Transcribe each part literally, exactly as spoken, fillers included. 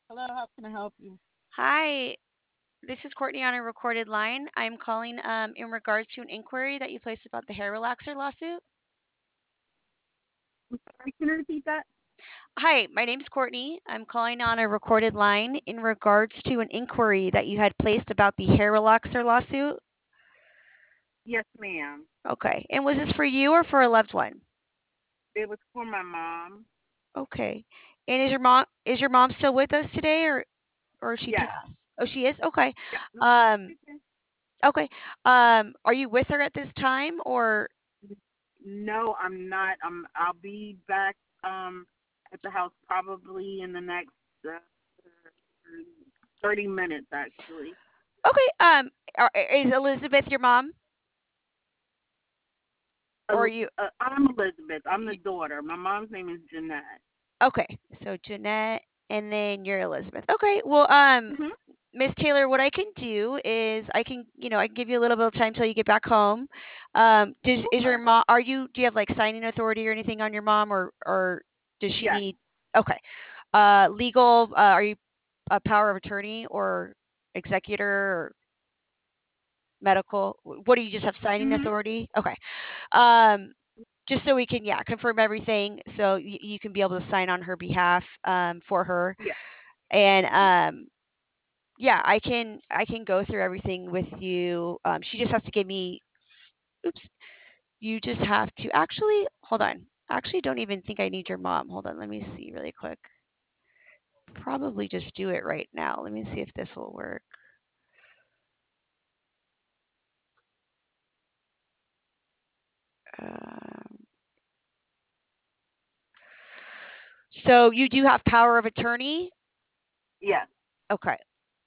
Hello, how can I help you? Hi, this is Courtney on a recorded line. I'm calling um, in regards to an inquiry that you placed about the hair relaxer lawsuit. I'm sorry, can you repeat that? Hi, my name's Courtney. I'm calling on a recorded line in regards to an inquiry that you had placed about the hair relaxer lawsuit. Yes, ma'am. Okay, and was this for you or for a loved one? It was for my mom. Okay, and is your mom is your mom still with us today, or or is she Yes. passed? Oh, she is. Okay. Yep. No, Um. it's okay. Okay. Um. Are you with her at this time, or No, I'm not. I'm. I'll be back um at the house probably in the next uh, thirty minutes, actually. okay? Um. Are, is Elizabeth your mom, or are Uh, you? uh, I'm Elizabeth. I'm the daughter. My mom's name is Jeanette. Okay, so Jeanette, and then you're Elizabeth. Okay, well, um, Mhm. Miss Taylor, what I can do is I can, you know, I can give you a little bit of time till you get back home. Um, does is your Okay. mom? Are you? Do you have like signing authority or anything on your mom, or or does she Yes. need? Okay, uh, legal. Uh, are you a power of attorney or executor or medical? What do you just have signing Mhm. authority? Okay. Um, just so we can, yeah, confirm everything, so y- you can be able to sign on her behalf um, for her. Yes. And um, yeah, I can I can go through everything with you. Um, she just has to give me. Oops. You just have to actually hold on. Actually, don't even think I need your mom. Hold on. Let me see really quick. Probably just do it right now. Let me see if this will work. Um, so you do have power of attorney. Yes. Okay.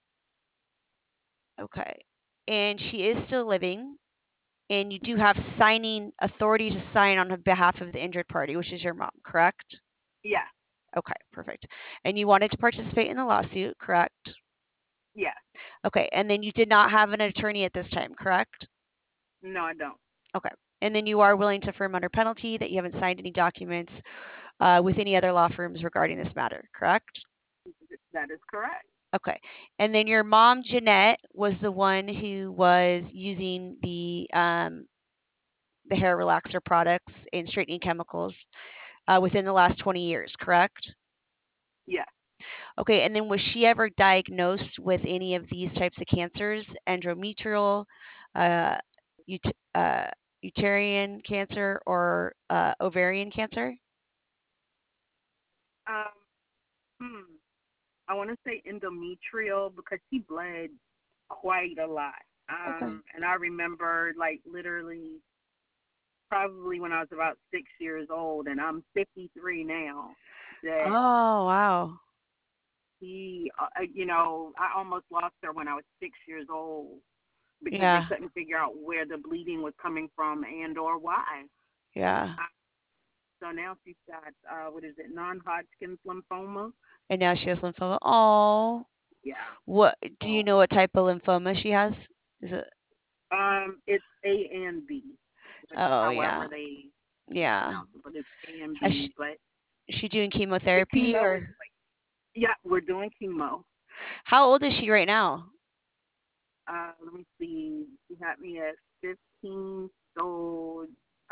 Okay. And she is still living. And you do have signing authority to sign on behalf of the injured party, which is your mom, correct? Yes. Okay, perfect. And you wanted to participate in the lawsuit, correct? Yes. Okay, and then you did not have an attorney at this time, correct? No, I don't. Okay. And then you are willing to affirm under penalty that you haven't signed any documents uh, with any other law firms regarding this matter, correct? That is correct. Okay. And then your mom, Jeanette, was the one who was using the um, the hair relaxer products and straightening chemicals uh, within the last twenty years, correct? Yes. Okay, and then was she ever diagnosed with any of these types of cancers? Endometrial, uh, ut- uh, uterine cancer, or uh, ovarian cancer? Um. Hmm. I want to say endometrial because she bled quite a lot. Okay. Um, and I remember like literally probably when I was about six years old, and I'm fifty-three now. That Oh, wow. he, uh, uh, you know, I almost lost her when I was six years old because they Yeah, couldn't figure out where the bleeding was coming from and or why. yeah. Uh, so now she's got uh, what is it, non-Hodgkin's lymphoma? And now she has lymphoma. Oh, Yeah. what do you So know what type of lymphoma she has? Is it? um, it's A and B, which Oh, yeah, however they yeah. pronounce it, but it's A and Is B. But she, is she doing the chemotherapy chemo is or yeah, we're doing chemo. how old is she right now? Uh, let me see. She had me at fifteen, so uh,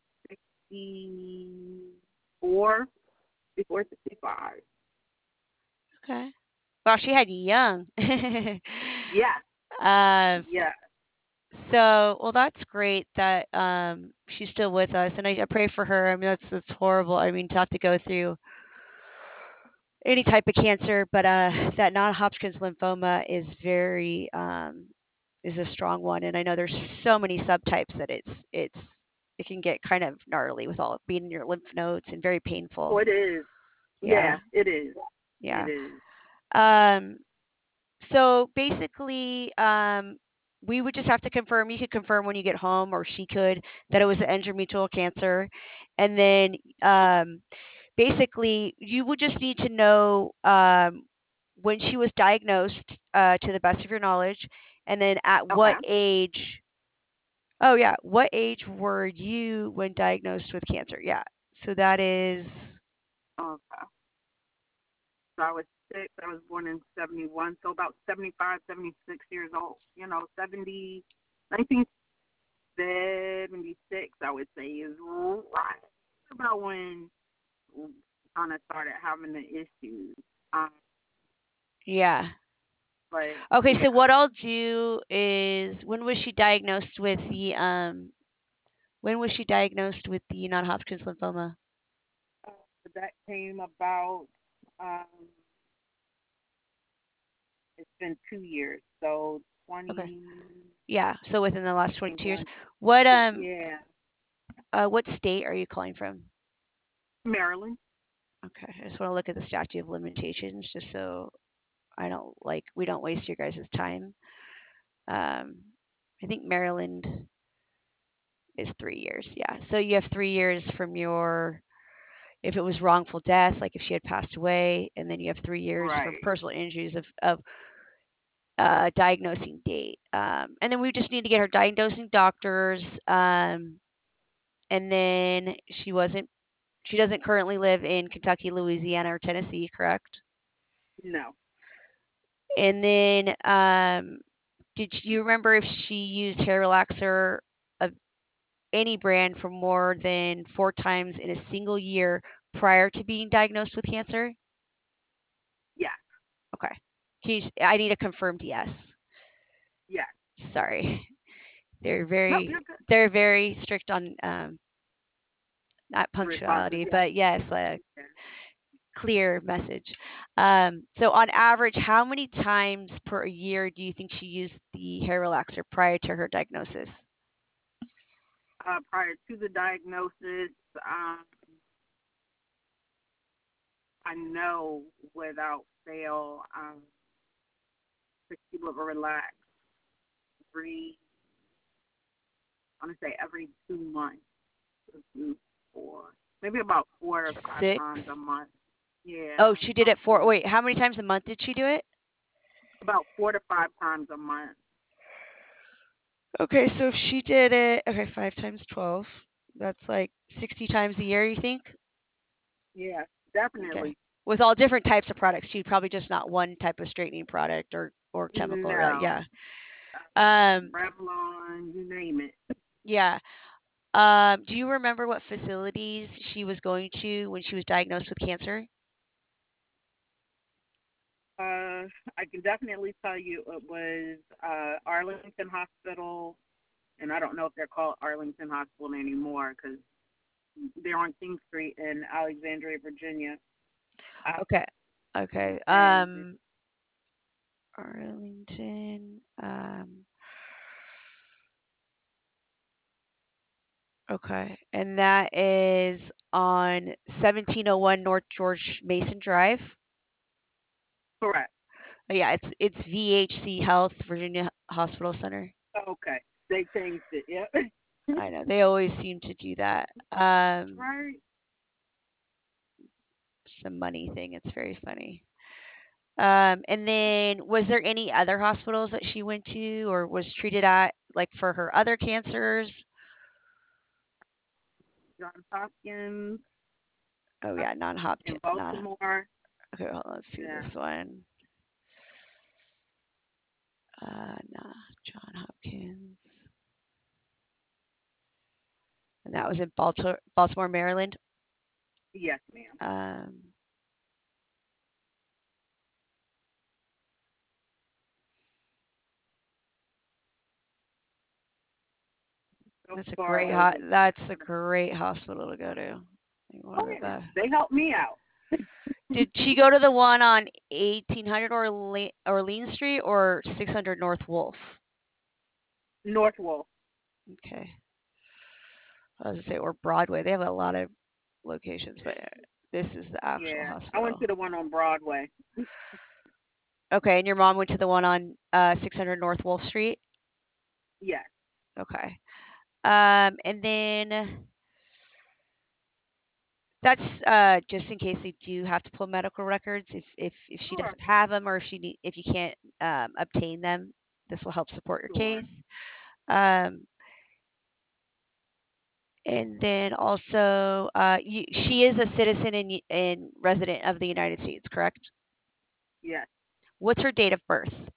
sixty-four, before sixty-five. Okay. Wow, she had you young. Yeah, uh, yeah. so, well, that's great that um she's still with us, and I, I pray for her. I mean, that's that's horrible. I mean, to have to go through any type of cancer, but uh, that non-Hodgkin's lymphoma is very um is a strong one, and I know there's so many subtypes that it's it's it can get kind of gnarly with all being in your lymph nodes and very Oh, painful. it is. Yeah, Yeah, it is. It yeah. is. Um, So basically, um, we would just have to confirm. You could confirm when you get home, or she could, that it was an endometrial cancer, and then um, basically, you would just need to know um, when she was diagnosed, uh, to the best of your knowledge, and then at what Okay. age. Oh yeah, what age were you when diagnosed with cancer? Yeah, so that is Okay. So I was six. I was born in seventy-one, so about seventy-five, seventy-six years old. You know, seventy, nineteen seventy-six, I would say, is right about when kind of started having the issues. Um, Yeah. but Okay, so yeah, what I'll do is, when was she diagnosed with the um when was she diagnosed with the non-Hodgkin's lymphoma? uh, that came about. Um, it's been two years, so Okay. twenty Yeah, so within the last twenty-two years. twenty-one. What um Yeah, uh what state are you calling from? Maryland. Okay, I just want to look at the statute of limitations just so I don't like we don't waste your guys' time. Um, I think Maryland is three years. Yeah, so you have three years from your if it was wrongful death, like if she had passed away, and then you have three years from Right. personal injuries of of uh, diagnosing date. Um, and then we just need to get her diagnosing doctors. Um, and then she wasn't she doesn't currently live in Kentucky, Louisiana, or Tennessee, correct? No. And then, um, did you remember if she used hair relaxer of any brand for more than four times in a single year prior to being diagnosed with cancer? Yeah. Okay. Can you, I need a confirmed yes. Yeah. Sorry. They're Nope. very You're good. they're very strict on um, not Responses. punctuality, Yeah. but yes, a Yeah. clear message. Um, so on average, how many times per year do you think she used the hair relaxer prior to her diagnosis? Uh, prior to the diagnosis, um, I know without fail, um, to keep it relaxed every, I want to say every two months, four, maybe about four or five Six. times a month. Yeah, Oh, she did about it for. four, Wait, how many times a month did she do it? about four to five times a month. Okay, so if she did it, okay, five times twelve. That's like sixty times a year, you think? Yeah, Okay. definitely. With all different types of products. She probably just not one type of straightening product or or chemical, right? No, Yeah. Um, Revlon, you name it. yeah. Um, do you remember what facilities she was going to when she was diagnosed with cancer? Uh, I can definitely tell you it was uh, Arlington Hospital, and I don't know if they're called Arlington Hospital anymore because they're on King Street in Alexandria, Virginia. Uh, Okay. Okay. and Um, Arlington. Um, okay. And that is on seventeen oh one North George Mason Drive. correct. Oh, yeah, it's it's V H C Health, Virginia Hospital Center. Okay, they changed it. Yep. I know they always seem to do that. Um, Right. it's a money thing. It's very funny. Um, and then was there any other hospitals that she went to or was treated at, like for her other cancers? Johns Hopkins Oh uh, yeah, non-Hopkins. in Not Baltimore. okay. Hold on, let's see Yeah. this one. Uh, nah, John Hopkins, and that was in Baltimore, Baltimore, Maryland. Yes, ma'am. Um, So that's a great far, hot. the, That's a great hospital to go to. One oh of the yeah, best. they helped me out. Did she go to the one on eighteen hundred Orle- Orleans Street or six hundred North Wolf? Northwell. Okay. I was gonna say or Broadway. They have a lot of locations, but this is the actual Yeah, I went to hospital. the one on Broadway. Okay, and your mom went to the one on uh, six hundred North Wolf Street. Yes. Okay. Um, and then that's uh, just in case they do have to pull medical records. If if if she Sure. doesn't have them, or if she need, if you can't um, obtain them, this will help support your Sure. case. Um, and then also, uh, you, she is a citizen and and resident of the United States, correct? Yes. What's her date of birth?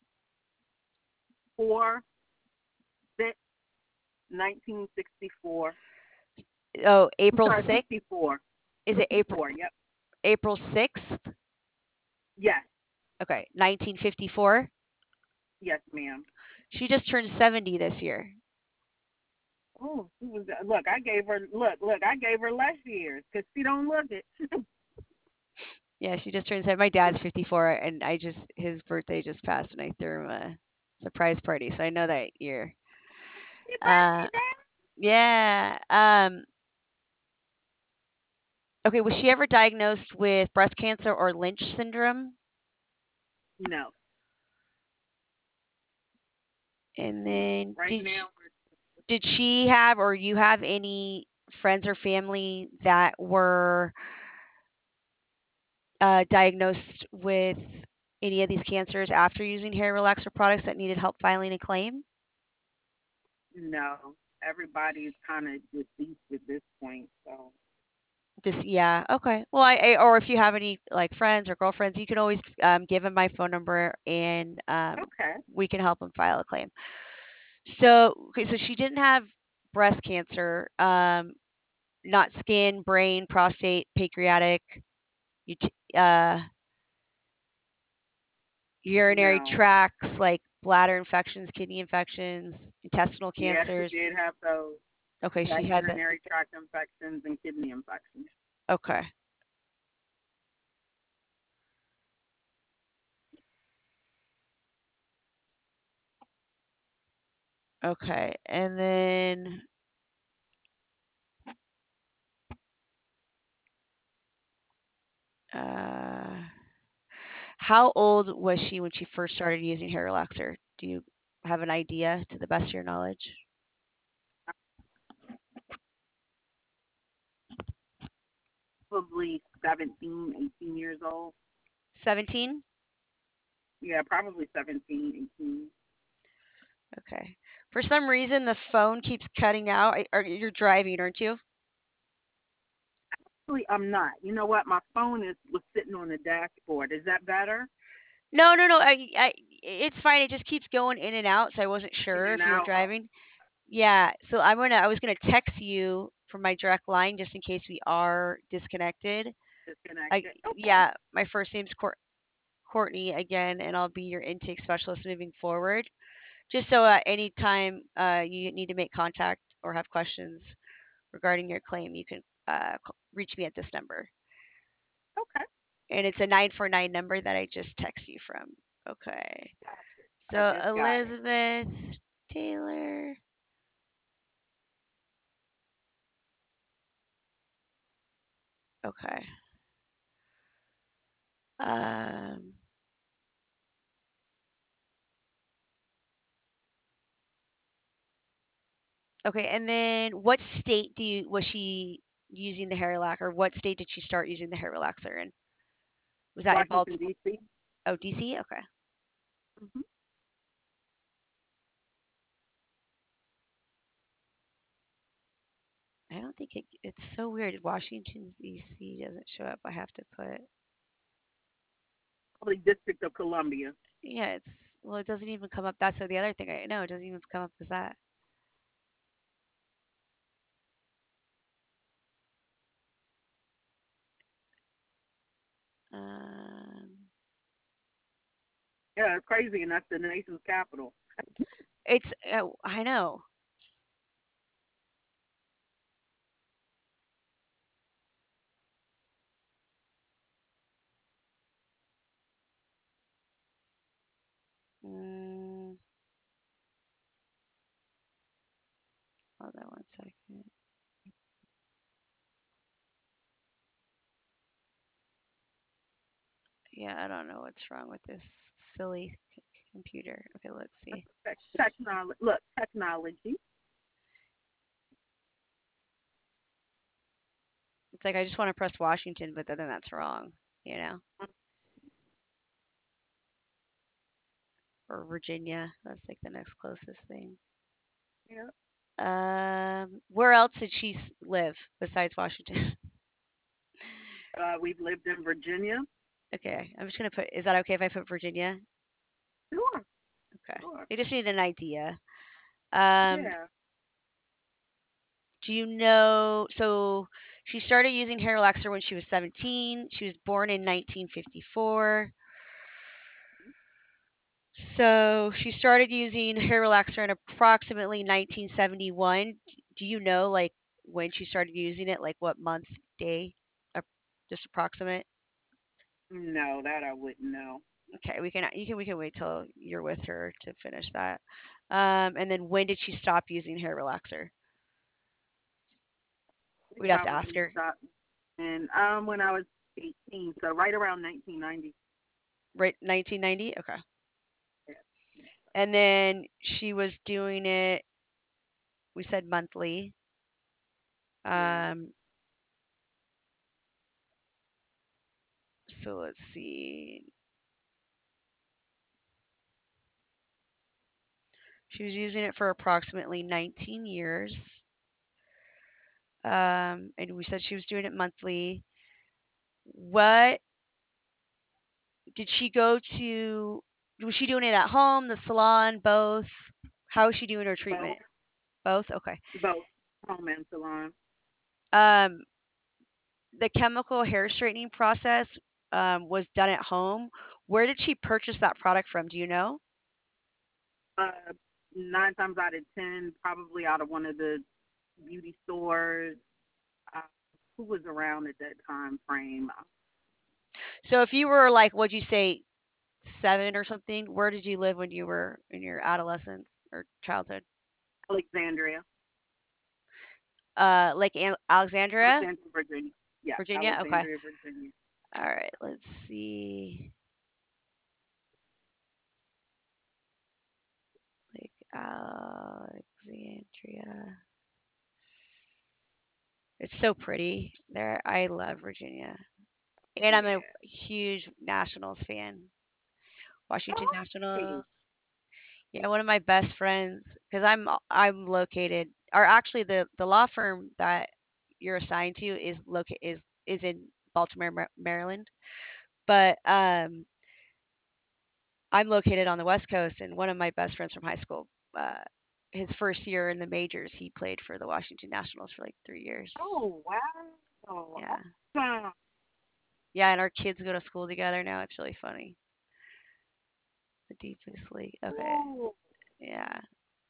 four six nineteen sixty four. Oh, I'm April sorry, sixth. fifty four. Is it Fifty April four. Yep. April sixth? Yes. Okay, nineteen fifty-four. Yes, ma'am. She just turned seventy this year. Oh, she was, look, I gave her look, look, I gave her less years because she don't look it. Yeah, she just turned seventy. My dad's fifty-four, and I just his birthday just passed, and I threw him a surprise party, so I know that year. Happy Uh, birthday, Dad. yeah. Um, okay, was she ever diagnosed with breast cancer or Lynch syndrome? No. And Mm-mm. then Right did she, now, did she have or you have any friends or family that were uh, diagnosed with any of these cancers after using hair relaxer products that needed help filing a claim? no. Everybody's kind of deceased at this point, so Just yeah, okay. Well, I, I or if you have any like friends or girlfriends, you can always um, give them my phone number and um, okay. we can help them file a claim. So okay, so she didn't have breast cancer, um, not skin, brain, prostate, pancreatic, ut- uh, urinary No. tracts like bladder infections, kidney infections, intestinal Yeah, she cancers. did have those. Okay, She she had had that. urinary tract infections and kidney infections. Okay. Okay. And then uh how old was she when she first started using hair relaxer? Do you have an idea to the best of your knowledge? Probably seventeen, eighteen years old. seventeen? Yeah, probably seventeen, eighteen. Okay. For some reason the phone keeps cutting out. I- Are you're driving, aren't you? Actually, I'm not. You know what? My phone is was sitting on the dashboard. Is that better? No, no, no. I, I it's fine. It just keeps going in and out, so I wasn't In sure and if you were out. driving. Yeah, so I'm gonna I was gonna text you from my direct line just in case we are disconnected. I Disconnected. Okay. yeah, my first name's Court Courtney again, and I'll be your intake specialist moving forward. Just so at any time uh, you need to make contact or have questions regarding your claim, you can uh, c- reach me at this number. Okay. And it's a nine four nine number that I just text you from. Okay. Gotcha. I So just got it. Elizabeth Taylor. Okay. Um, okay, and then what state do you was she using the hair relaxer? Or what state did she start using the hair relaxer in? Was that in Washington, Baltimore? D C. Oh, D C? Okay. Mm-hmm. I don't think it, it's so weird. Washington, D C doesn't show up. I have to put, Probably District of Columbia. yeah, it's, well, it doesn't even come up. That's the other thing. I know it doesn't even come up as that. Um, Yeah, it's crazy, and that's the nation's capital. it's, uh, I know. Mm, hold on one second. Yeah, I don't know what's wrong with this silly c- computer. Okay, let's see. Tech, technology. Look, technology. It's like I just want to press Washington, but then that's wrong, you know? Or Virginia. That's like the next closest thing. Yeah. Um, where else did she s- live besides Washington? Uh, we've lived in Virginia. Okay, I'm just gonna put. Is that okay if I put Virginia? Sure, Okay. sure. They just need an idea. Um, Yeah. do you know? So she started using hair relaxer when she was seventeen. She was born in nineteen fifty-four. So she started using hair relaxer in approximately nineteen seventy-one. Do you know like when she started using it? Like what month, day? Uh, just approximate. No, that I wouldn't know. Okay, we can you can we can wait till you're with her to finish that. Um, and then when did she stop using hair relaxer? We We'd have to ask probably her. stopped, and um, when I was eighteen, so right around nineteen ninety. Right, nineteen ninety. Okay. Yeah. And then she was doing it. We said monthly. Yeah. Um, so let's see. She was using it for approximately nineteen years. Um, and we said she was doing it monthly. What did she go to? Was she doing it at home, the salon, both? How is she doing her Both, treatment? Both? Okay. both home and salon. Um, the chemical hair straightening process um, was done at home. Where did she purchase that product from? Do you know? Uh, Nine times out of ten, probably out of one of the beauty stores. Uh, who was around at that time frame? So if you were like, what'd you say, seven or something, where did you live when you were in your adolescence or childhood? Alexandria, Uh, like An- Alexandria, Alexandria, Virginia. Yeah, Virginia. Okay. Alexandria, Virginia. All right. Let's see. Like Alexandria. It's so pretty there. I love Virginia, and I'm a Yeah. huge Nationals fan. Washington Okay. Nationals. Yeah, one of my best friends, because I'm I'm located, or actually the the law firm that you're assigned to is loca is is in Baltimore, Mar- Maryland. But um, I'm located on the West Coast, and one of my best friends from high school, uh, his first year in the majors, he played for the Washington Nationals for like three years. Oh wow. Yeah, Awesome. yeah, and our kids go to school together now. It's really funny. The deepest league. Okay, Cool. yeah,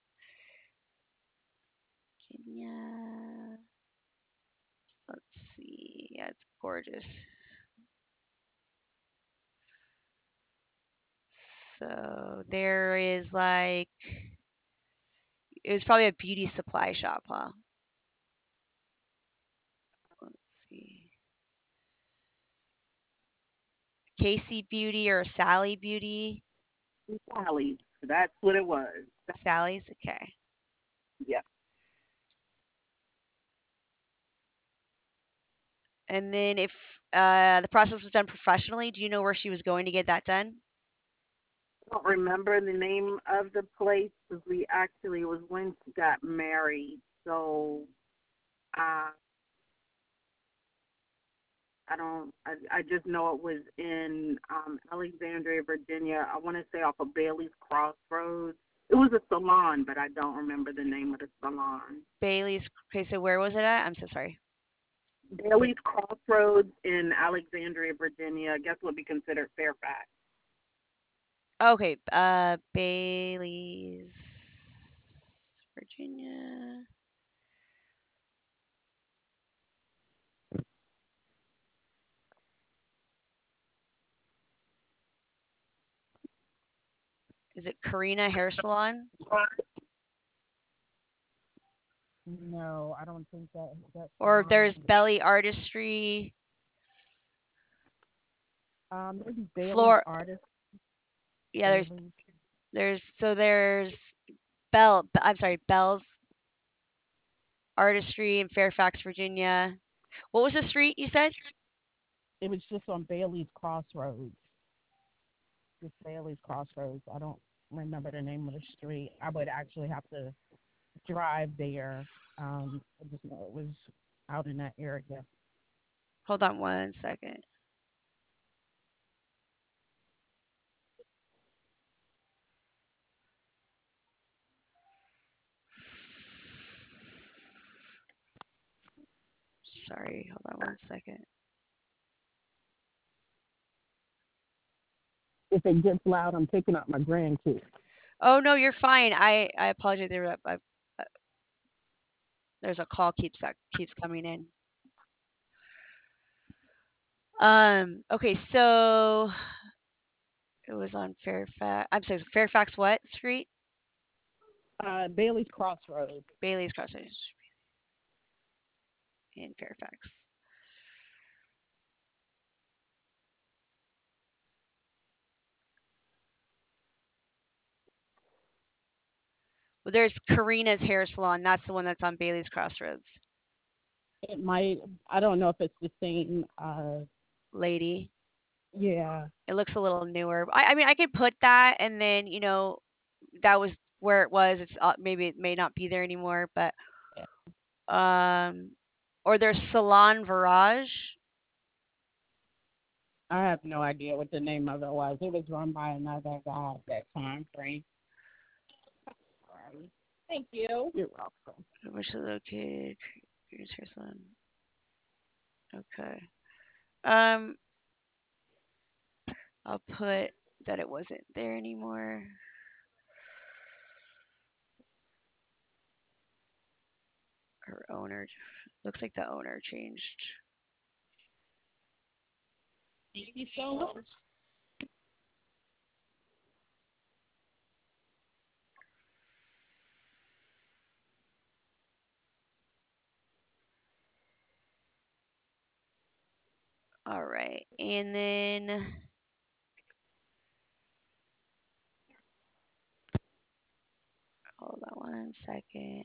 Virginia. Let's see. Yeah, it's gorgeous. So there is like it was probably a beauty supply shop, huh? Let's see. Casey Beauty or Sally Beauty? Sally's. That's what it was. Sally's, okay. Yeah. And then if uh the process was done professionally, do you know where she was going to get that done? I don't remember the name of the place because we actually it was when she got married. So uh, I don't. I, I just know it was in um, Alexandria, Virginia. I want to say off of Bailey's Crossroads. It was a salon, but I don't remember the name of the salon. Bailey's. Okay, so where was it at? I'm so sorry. Bailey's Crossroads in Alexandria, Virginia. I guess would be considered Fairfax. Okay, uh Bailey's, Virginia. Is it Karina Hair Salon? No, I don't think that that Or salon there's is. Belly Artistry, Um, maybe Bailey's Floor. Artist. Yeah, there's Bailey's. there's so there's Bell. I'm sorry, Bell's Artistry in Fairfax, Virginia. What was the street you said? It was just on Bailey's Crossroads. Just Bailey's Crossroads. I don't remember the name of the street. I would actually have to drive there. Um, I just know it was out in that area. Hold on one second. Sorry, hold on one second. If it gets loud, I'm picking up my grandkids. Oh no, you're fine. I I apologize. There, I, I, there's a call keeps that keeps coming in. Um. Okay, so it was on Fairfax. I'm sorry, Fairfax what street? Uh, Bailey's Crossroads. Bailey's Crossroads in Fairfax. Well, there's Karina's Hair Salon. That's the one that's on Bailey's Crossroads. It might. I don't know if it's the same. Uh, Lady. yeah. It looks a little newer. I, I mean, I could put that, and then you know, that was where it was. It's uh, maybe it may not be there anymore, but um, or there's Salon Virage. I have no idea what the name of it was. It was run by another guy at that time frame. Sorry. Thank you. You're welcome. Which is located. Karina's Hair Salon. Okay. Um, I'll put that it wasn't there anymore. Her owner looks like the owner changed. Thank you so much. All right, and then hold on one second.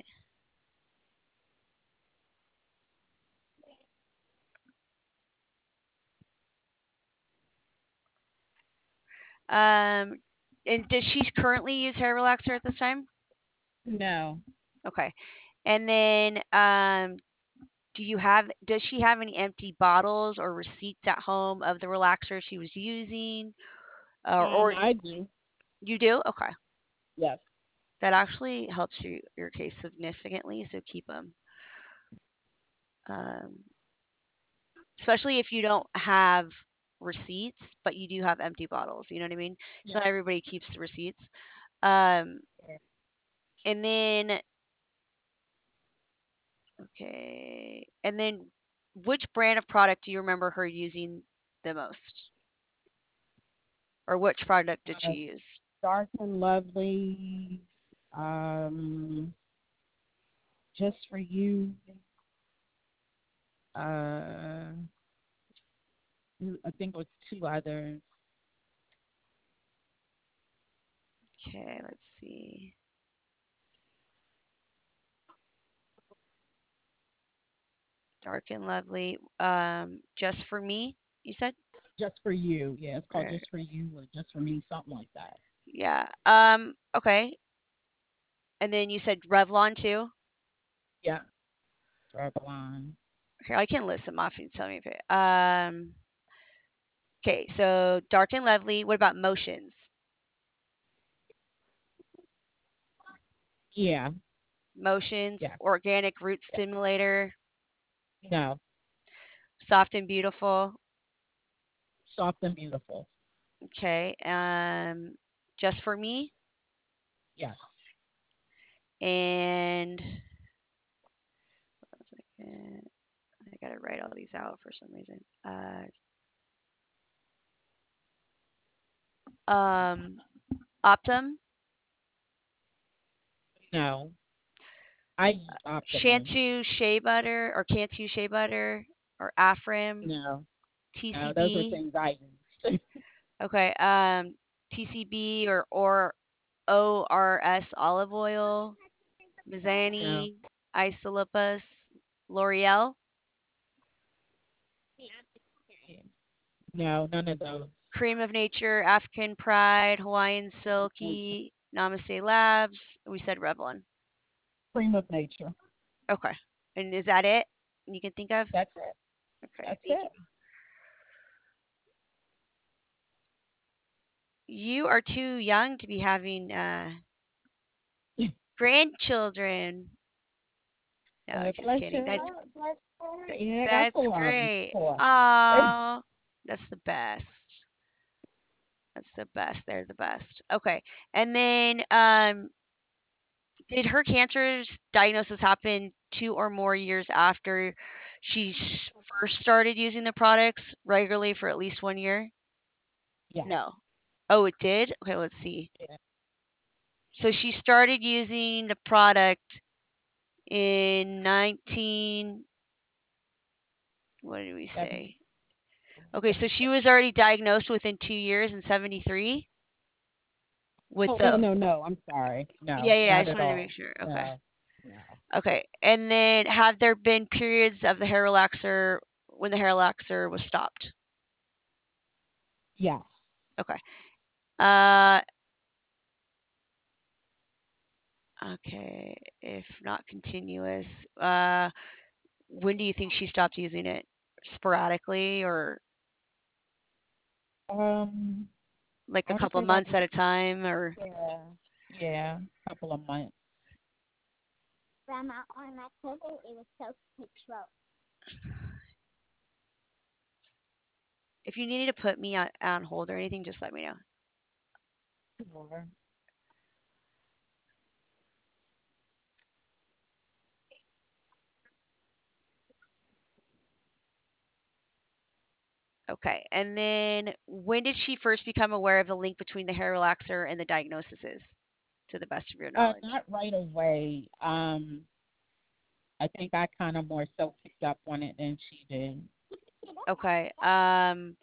Um, and does she currently use hair relaxer at this time? No. Okay. And then, um, do you have? Does she have any empty bottles or receipts at home of the relaxer she was using? Uh, Um, or I do. you do? Okay. Yes. That actually helps you, your case significantly. So keep them. Um, especially if you don't have receipts, but you do have empty bottles. You know what I mean? Yes. Not everybody keeps the receipts. Um, and then, okay, and then, which brand of product do you remember her using the most, or which product did she Uh, use? Dark and Lovely. Um, Just for You. Uh, I think it was two others. Okay, let's see. Dark and Lovely. Um, Just for Me, you said? Just for You. Yeah, it's called Or, Just for You or Just for Me, something like that. yeah. Um, okay. And then you said Revlon too? Yeah. Revlon. Okay, I can list them off and tell me if it. Um, okay, so Dark and Lovely. What about Motions? Yeah. Motions, Yeah. Organic Root Yeah. Stimulator, No. Soft and Beautiful. Soft and Beautiful. Okay, um, Just for Me, Yes. and one second, I gotta write all these out for some reason. Uh, um, Optum, No. I use Optimum. Shantu Shea Butter or Cantu Shea Butter or Afrim, No. No, those are T C B. things I use. Okay, um, T C B or or O R S olive oil, No. Mizani, Isolipus, L'Oreal, No, none of those. Cream of Nature, African Pride, Hawaiian Silky, Namaste Labs. We said Revlon. Cream of Nature. Okay. And is that it you can think of? That's it. Okay, That's thank it. you. You are too young to be having uh, grandchildren. No, Uh, just bless kidding. your That's heart. Bless Yeah, I got That's salami great. before. It's, Oh, that's the best. That's the best. They're the best. Okay. And then um did her cancer's diagnosis happen two or more years after she sh- first started using the products regularly for at least one year? yeah, No. Oh, it did? Okay, let's see. yeah. So she started using the product in nineteen, what did we Seven, say? Okay, so she was already diagnosed within two years in seventy-three with oh, no, the, no, no. I'm sorry. yeah, No, yeah, yeah, I not just at wanted to make all. sure. Okay. No, no. Okay. And then have there been periods of the hair relaxer when the hair relaxer was stopped? Yes. Okay. Uh, okay. If not continuous, uh, when do you think she stopped using it? Sporadically or Um, like I a want to couple say about months at a time or yeah, yeah, a couple of months. Grandma, on my table, it was so control. if you needed to put me on, on hold or anything, just let me know. Sure. Okay. And then when did she first become aware of the link between the hair relaxer and the diagnoses, to the best of your Uh, knowledge? not right away. Um, I think I kind of more so picked up on it than she did. Okay. Um,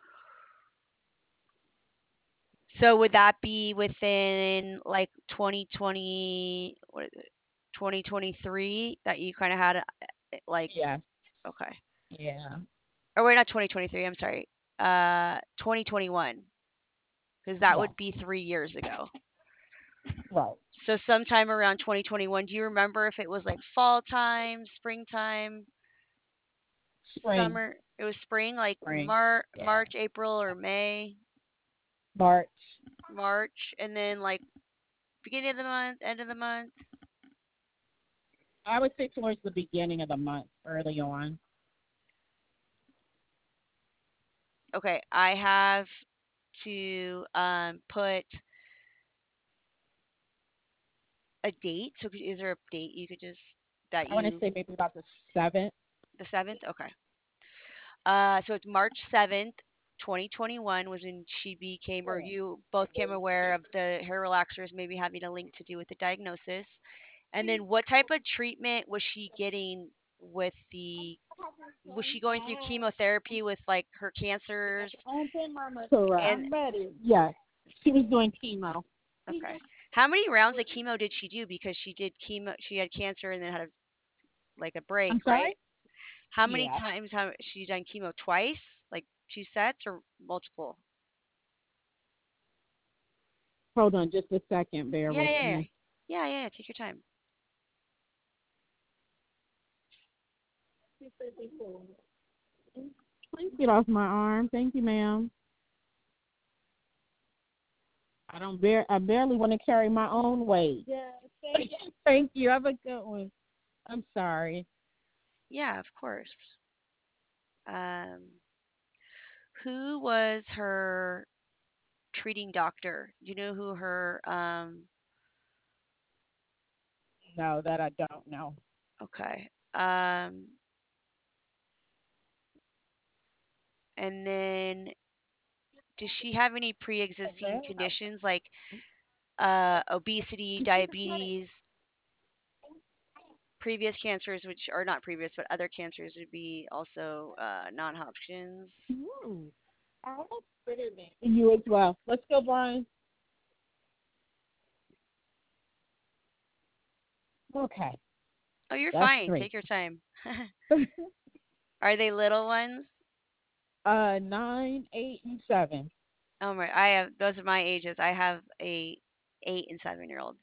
so would that be within like twenty twenty, what is it, twenty twenty-three that you kind of had uh, like, Yes. okay. Yeah. Or wait, not twenty twenty-three, I'm sorry. Uh, twenty twenty-one, because that Yes. would be three years ago. Right. So sometime around twenty twenty-one, do you remember if it was like fall time, springtime, Spring. summer? It was spring, like Spring. Mar Yeah. March, April, or May, March. March, and then like beginning of the month, end of the month. I would say towards the beginning of the month, early on. Okay, I have to um, put a date. So is there a date you could just that I want to you say maybe about the seventh. the seventh? Okay. Uh, so it's March seventh, twenty twenty-one was when she became, or you both came aware of the hair relaxers maybe having a link to do with the diagnosis. And then what type of treatment was she getting with the, was she going through chemotherapy with like her cancers? Correct. And I'm ready. Yes. She was doing chemo. okay. How many rounds of chemo did she do? Because she did chemo, she had cancer and then had a, like a break, I'm right? sorry? How many Yeah. times have she done chemo? Twice? Like two sets or multiple? Hold on just a second. Bear Yeah, with yeah, yeah. me. Yeah, yeah, yeah. Take your time. Please get off my arm. Thank you, ma'am. I don't bear. I barely want to carry my own weight. Yeah. Thank you. Thank you. Have a good one. I'm sorry. Yeah, of course. Um, who was her treating doctor? Do you know who her um No, that I don't know. okay. Um and then does she have any pre-existing Okay. conditions like uh obesity, diabetes, previous cancers which are not previous but other cancers would be also uh non-Hodgkin's? Ooh. Oh, that's better than you as well. Let's go, Brian. Okay, Oh, you're that's fine. three. Take your time. Are they little ones? uh, nine, eight, and seven. Oh my, I have those are my ages. I have a eight and seven year old.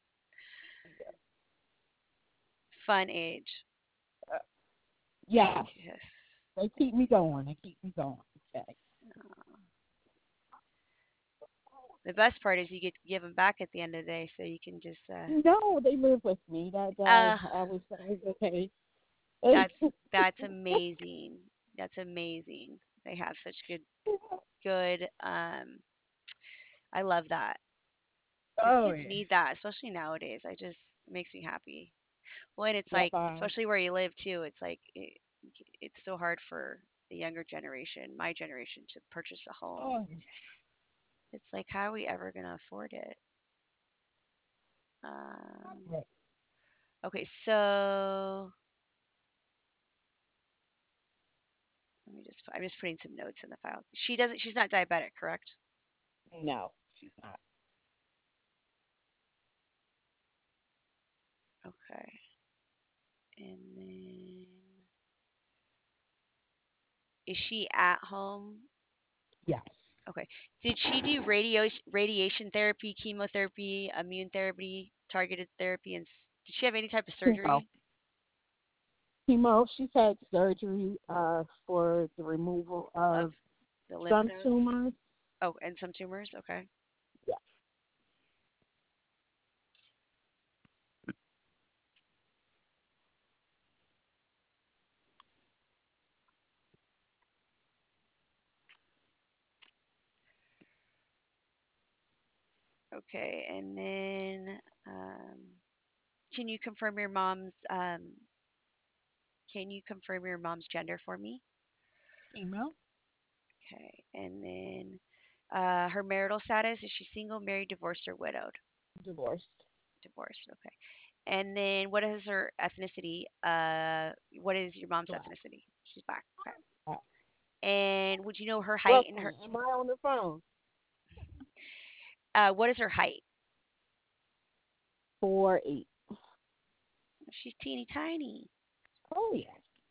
Fun age. Uh, yes, Yes. they keep me going. They keep me going. Okay. The best part is you get to give them back at the end of the day, so you can just uh No, they live with me. That that uh I, I was, I was okay. That's that's amazing. That's amazing. They have such good good um I love that. Because Oh kids yeah. need that, especially nowadays. I just it makes me happy. Well, and it's Yep. like, Uh, especially where you live too, it's like it, it's so hard for the younger generation, my generation, to purchase a home. oh, It's like, how are we ever gonna afford it? Um, yeah. okay, so let me just, I'm just putting some notes in the file. She doesn't, she's not diabetic, correct? No, she's not. Okay. And then, is she at home? Yes. Okay. Did she do radio radiation therapy, chemotherapy, immune therapy, targeted therapy, and s- did she have any type of Chemo. surgery Chemo. She's had surgery uh for the removal of of the lymph some nodes? tumors. Oh, and some tumors. Okay. Yeah. Okay. And then, um, can you confirm your mom's um, can you confirm your mom's gender for me? Chemo. Okay. And then, uh, her marital status, is she single, married, divorced, or widowed? Divorced. Divorced. Okay. And then, what is her ethnicity? Uh, what is your mom's Black. ethnicity? She's black. Okay. Uh, And would you know her height and Brooklyn. her Am I on the phone? uh what is her height? Four eight. She's teeny tiny. Oh yeah.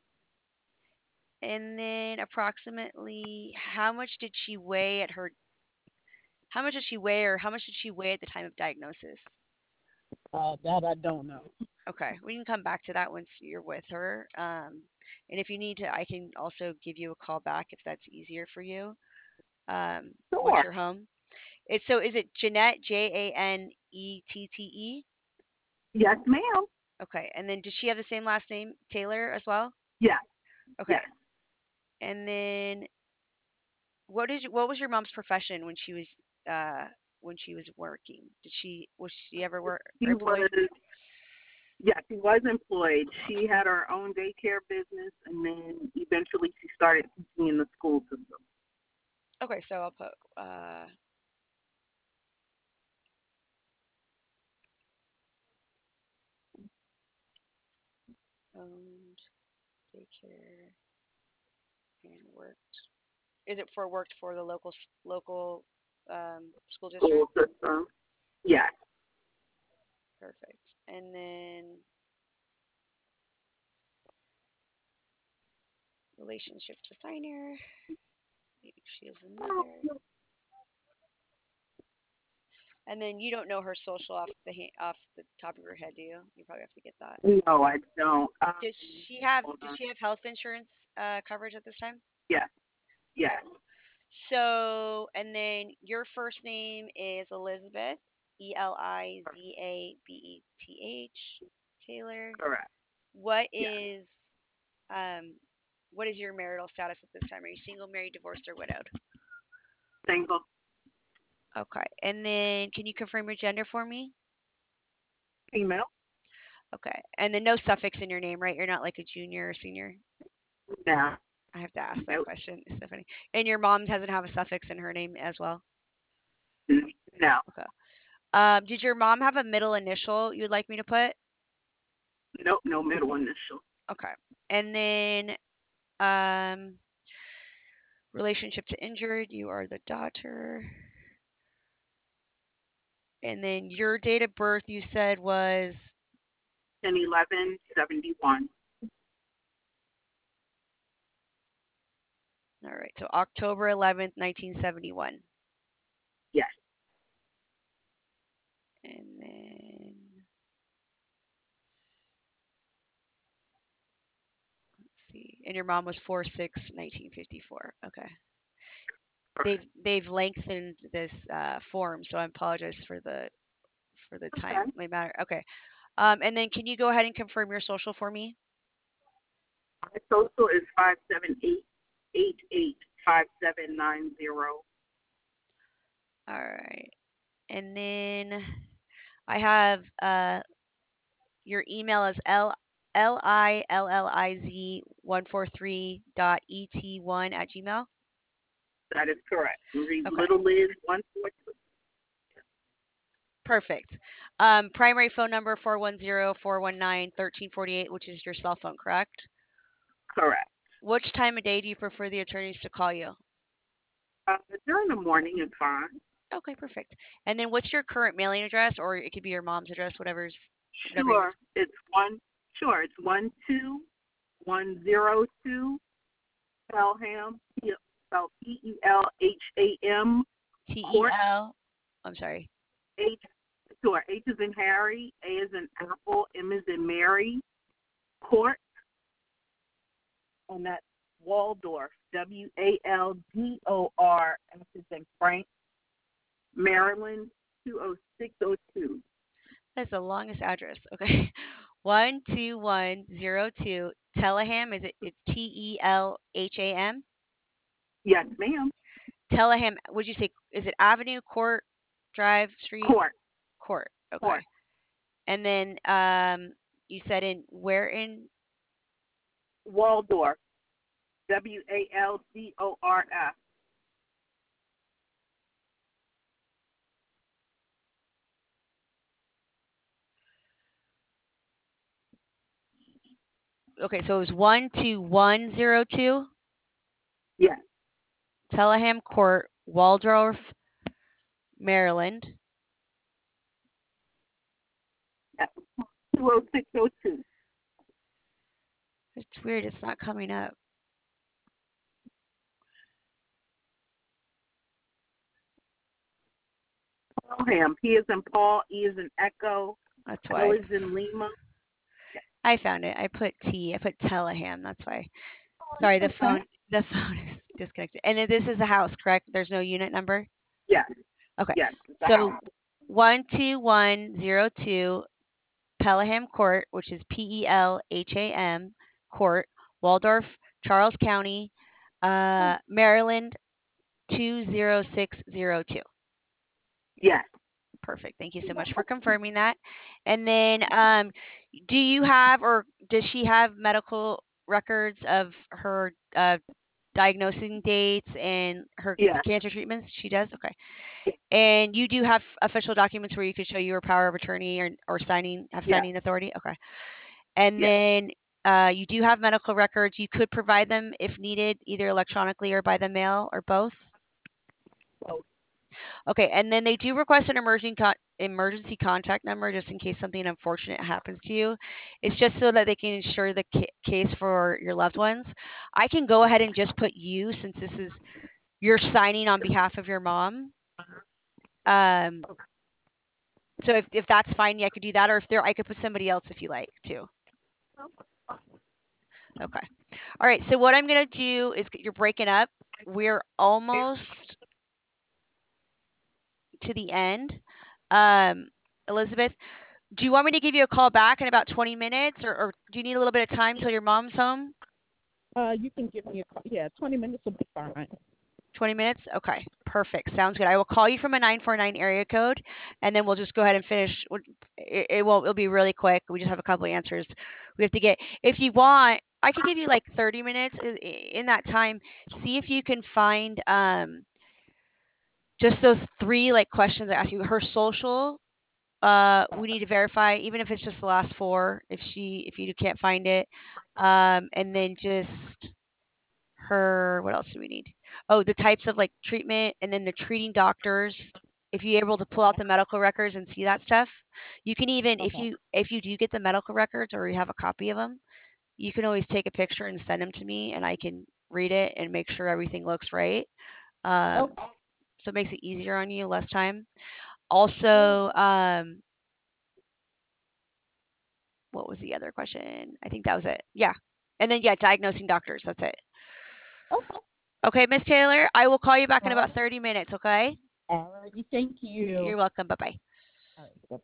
And then approximately how much did she weigh at her how much did she weigh or how much did she weigh at the time of diagnosis? Uh, that I don't know. Okay, we can come back to that once you're with her. Um, and if you need to, I can also give you a call back if that's easier for you. Um, once Sure. you're home. It's so is it Jeanette, J A N E T T E? Yes, ma'am. Okay, and then does she have the same last name, Taylor, as well? Yes. Okay, Yes. and then what is what was your mom's profession when she was uh when she was working? Did she was she ever work She employed? was. Yes, she was employed. She had her own daycare business, and then eventually she started teaching in the school system. Okay, so I'll put uh owned daycare and worked. Is it for worked for the local s- local um school School district? system. Yes. Perfect. And then relationship designer. She is the mother. And then you don't know her social off the ha- off the top of your head, do you? You probably have to get that. No, I don't. Um, Does she have hold does on. she have health insurance uh, coverage at this time? Yes. Yes. So, and then your first name is Elizabeth, E L I Z A B E T H, Taylor. Correct. What Yes. is um what is your marital status at this time? Are you single, married, divorced, or widowed? Single. Okay. And then can you confirm your gender for me? Female. Okay. And then no suffix in your name, right? You're not like a junior or senior. No. I have to ask that Nope. question, Stephanie. And your mom doesn't have a suffix in her name as well. No. Okay. Um, did your mom have a middle initial you'd like me to put? Nope. No middle initial. Okay. And then um, relationship to injured, you are the daughter. And then your date of birth you said was ten eleven seventy-one. all right, so October eleventh, nineteen seventy-one. Yes. And then let's see. And your mom was four six nineteen fifty-four. Okay. Correct. They've they've lengthened this uh, form, so I apologize for the for the Okay. timely matter. Okay. Um, and then can you go ahead and confirm your social for me? My social is five seven eight, eight eight five seven nine zero. All right. And then I have uh, your email is L L I L L I Z one four three dot E T one at Gmail. That is correct. Read Okay. Little Liz one four two. Perfect. Um, primary phone number four one zero, four one nine, one three four eight, which is your cell phone, correct? Correct. Which time of day do you prefer the attorneys to call you? Uh, during the morning is fine. Okay, perfect. And then what's your current mailing address, or it could be your mom's address, whatever's. Whatever Sure. It's one. Sure. It's one two one zero two Pelham. Spelled P E L H A M. T E L. I'm sorry. H. Sure. H is in Harry. A is in Apple. M is in Mary. Court. And that's Waldorf. W A L D O R. F is in Frank. Maryland two oh six oh two. That's the longest address. Okay. one two one zero two Teleham. Is it? It's T E L H A M? Yes, ma'am. Teleham. Would you say, is it Avenue, Court, Drive, Street? Court. Court. Okay. Court. And then um, you said in where in? Waldorf. W A L D O R F. Okay, so it was one two one zero two Yes. Teleham Court, Waldorf, Maryland. two oh six oh two. It's weird. It's not coming up. Pelham. P is in Paul. E is in Echo. That's L why. is in Lima. I found it. I put T. I put Teleham. That's why. Sorry, the phone. The phone is disconnected. And this is a house, correct? There's no unit number. Yes. Okay. Yes. So one two one zero two Pelham Court, which is P E L H A M Court, Waldorf, Charles County, uh, Maryland two zero six zero two. Yes. Perfect. Thank you so much for confirming that. And then, um, do you have, or does she have medical records of her uh, diagnosing dates and her Yes. cancer treatments? She does? Okay. And you do have official documents where you could show your power of attorney or, or signing, have Yes. signing authority? Okay. And Yes. then uh, you do have medical records. You could provide them if needed, either electronically or by the mail or both? Both. Okay. And then they do request an emergency con- emergency contact number just in case something unfortunate happens to you. It's just so that they can ensure the ca- case for your loved ones. I can go ahead and just put you, since this is you're signing on behalf of your mom. Um, so if, if that's fine, yeah, I could do that, or if there, I could put somebody else if you like too. Okay. All right. So what I'm gonna do is, you're breaking up. We're almost to the end. Um, Elizabeth, do you want me to give you a call back in about twenty minutes, or, or do you need a little bit of time till your mom's home? Uh, you can give me a call. Yeah, twenty minutes will be fine. twenty minutes? Okay, perfect. Sounds good. I will call you from a nine four nine area code, and then we'll just go ahead and finish. It, it won't. It'll be really quick. We just have a couple of answers we have to get. If you want, I could give you like thirty minutes. In that time, see if you can find um just those three like questions I asked you. Her social. Uh, we need to verify, even if it's just the last four. If she, if you can't find it, um, and then just her, what else do we need? Oh, the types of like treatment, and then the treating doctors. If you're able to pull out the medical records and see that stuff, you can even, if you if you do get the medical records or you have a copy of them, you can always take a picture and send them to me, and I can read it and make sure everything looks right. Um, so it makes it easier on you, less time. Also, um, what was the other question? I think that was it. Yeah. And then, yeah, diagnosing doctors. That's it. Okay. Okay, Miss Taylor, I will call you back in about thirty minutes, okay? All righty. Thank you. You're welcome. Bye-bye. All right. Bye-bye.